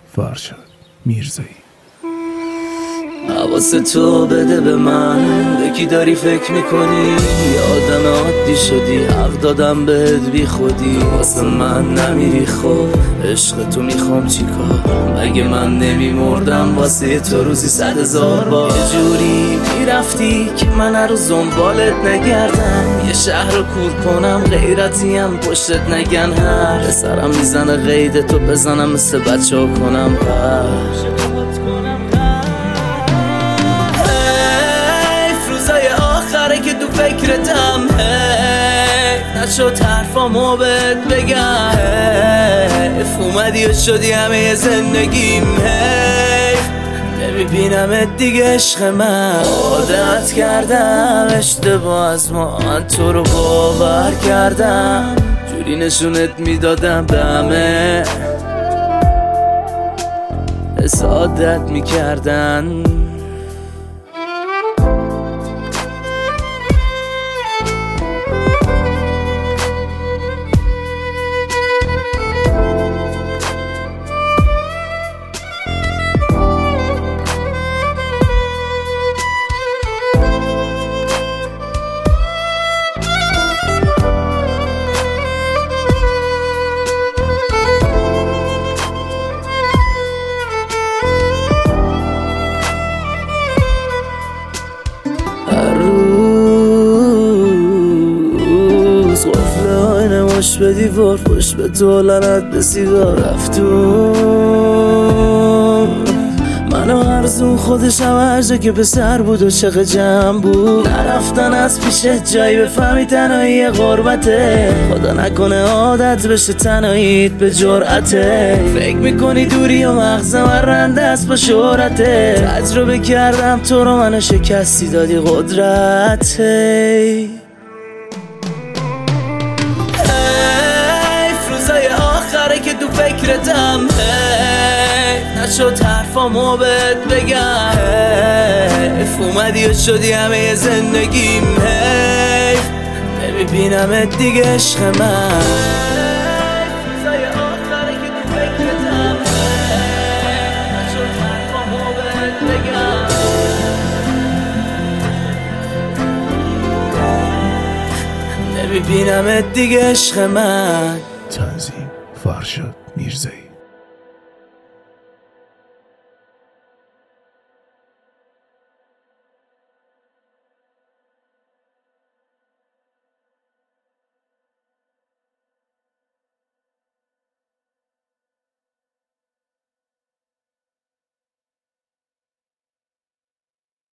فرشاد میرزایی. حواس تو بده به من، به کی داری فکر میکنی؟ آدم عادی شدی، حق دادم بهت بی خودی. واسه من نمیری خب، عشق تو میخوام چیکار؟ مگه من نمیمردم واسه تو روزی 100,000 بار؟ یه جوری میرفتی که من هر روز دنبالت نگردم، یه شهر رو کور کنم غیرتیم پشتت نگن. هر سرم میزنه قید تو بزنم مثل بچه ها کنم که تو فکرتم نشد حرفامو بهت بگم. اومدی و شدی همه زندگیم، نمیبینمت دیگه عشق من. عادت کردم اشتباه از ما، من تو رو باور کردم، جوری نشونت میدادم به همه حسادت میکردن. قفل آینه مش به دیوار، پشت به تو لعنت به سیگار. رفتون منو ارزون خودشم هر جا که به سر بود و چقدر جمع بود. نرفتن از پیشت جایی بفهمی تنهایی غربته، خدا نکنه عادت بشه تنهاییت به جرأته. فکر میکنی دوری و مغز من رنده است با شهرته، تجربه کردم تو رو منو شکستی دادی قدرته. که تو فکرتم نشد حرفامو بهت بگم. اومدی و شدی همه زندگیم، نمیبینمت دیگه عشق من. نمیبینمت دیگه عشق من. تنظیم فرشاد میرزایی.